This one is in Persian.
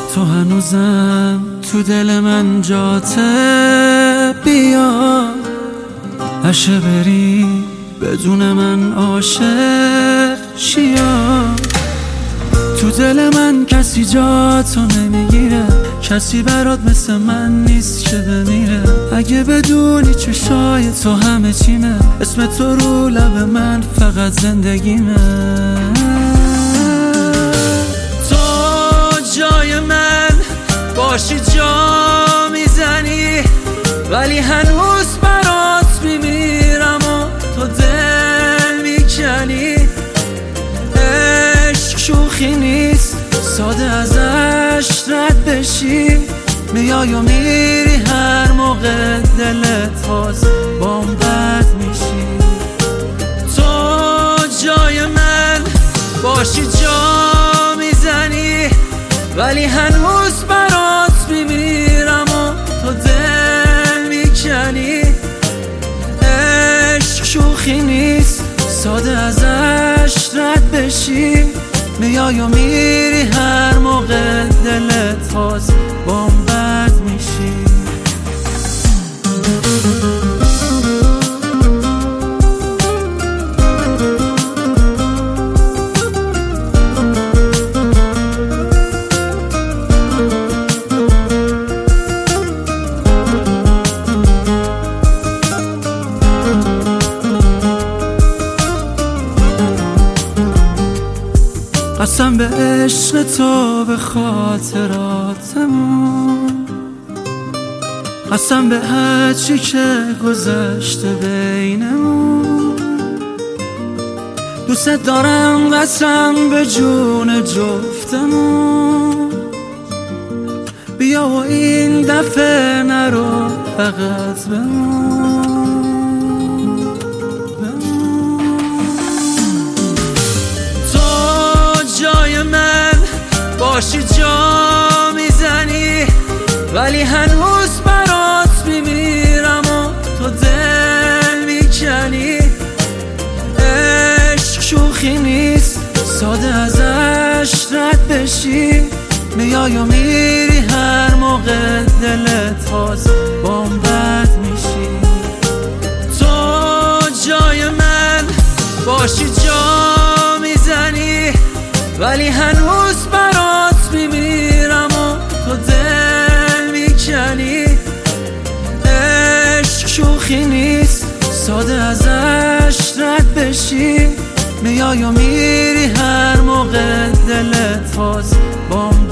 تو هنوزم تو دل من جاته، بیا هشه بری بدون من عاشق شیا. تو دل من کسی جاتو نمیگیره، کسی برات مثل من نیست که بمیره. اگه بدونی چشای تو همه چیمه، اسم تو رو لب من فقط زندگیمه. تو جای من باشی جا میزنی، ولی هنوز برات میمیرم و تو دل میکنی. عشق شوخی نیست، ساده ازش رد بشی. میای و میری هر موقع دلت خواست بام بد میشی. تو جای من باشی جا میزنی، ولی هنوز برات میمیرم و تو دل میکنی. عشق شوخی نیست، ساده ازش رد بشی. میای و میری هر موقع دلت خواست بام بد میشی. قسم به عشق تو، به خاطراتمون، قسم به هرچی که گذشته بینمون. دوست دارم قسم به جون جفتمون. بیا و این دفعه نرو فقط بمون. باشی جا میزنی، ولی هنوز برات میمیرم و تو دل میکنی. عشق شوخی نیست، ساده ازش رد بشی. میای و میری هر موقع دلت خواست بام بد میشی. تو جای من باشی جا میزنی، ولی هنوز برات میمیرم و تو دل میکنی. عشق شوخی نیست، ساده ازش رد بشی. میای و میری هر موقع دلت خواست بام